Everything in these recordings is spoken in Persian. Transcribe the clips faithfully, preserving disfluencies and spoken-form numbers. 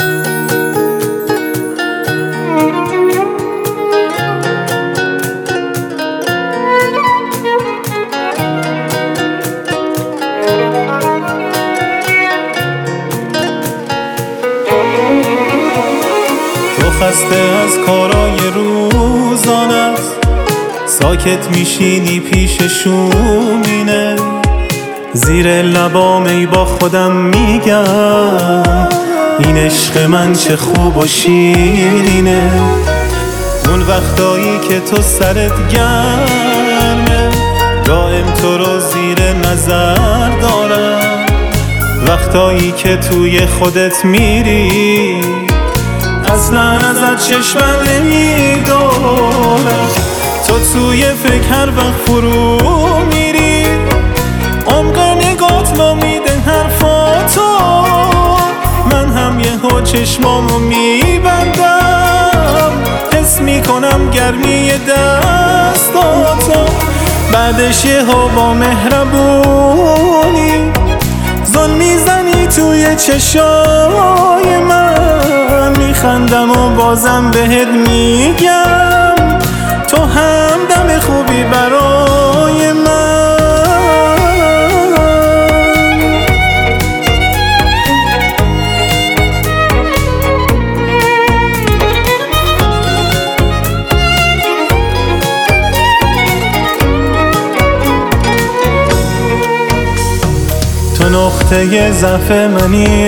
خسته از کارای روزانت، ساکت میشینی پیششونینه، زیر لبام ای با خودم میگم این عشق من چه خوب و شیرینه. اون وقتایی که تو سرت گرمه دائم تو رو زیر نظر دارم، وقتایی که توی خودت میری اصلا ازت چشمم نمیدارم. تو توی فکر هر وقت فرو میری، عمق نگات ما میده حرفاتو، من هم یه ها چشمامو میبندم، حس میکنم گرمی دستاتو، بعدش یه ها با مهربونی زل میزنی توی چشای من، میخندم و بازم بهت میگم تو هم دم خوبی برای من. تو نقطه ضعف منی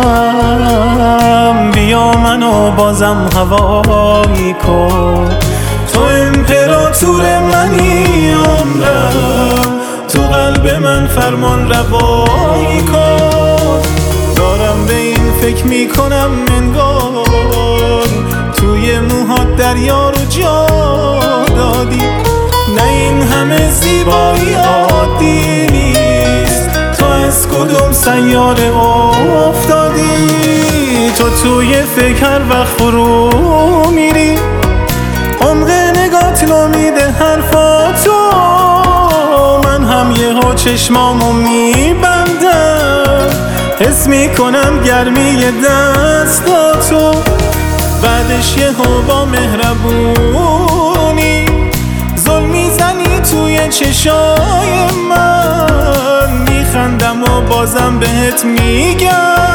عشقم، بیا منو بازم هوایی کن، تو امپراتور منی عمرم، تو قلب من فرمان روایی کن. دارم به این فکر میکنم منگار توی موهات دریا رو جا دادی، نه این همه زیبایی عادی نیست، تو از کدوم سیاره افتادی؟ تو توی فکر هر وقت فرو میری، عمق نگات رو میده حرفاتو، من هم یه ها چشمامو میبندم، حس میکنم گرمی دستاتو، بعدش یه ها با مهربونی زل میزنی توی چشای من، میخندم و بازم بهت میگم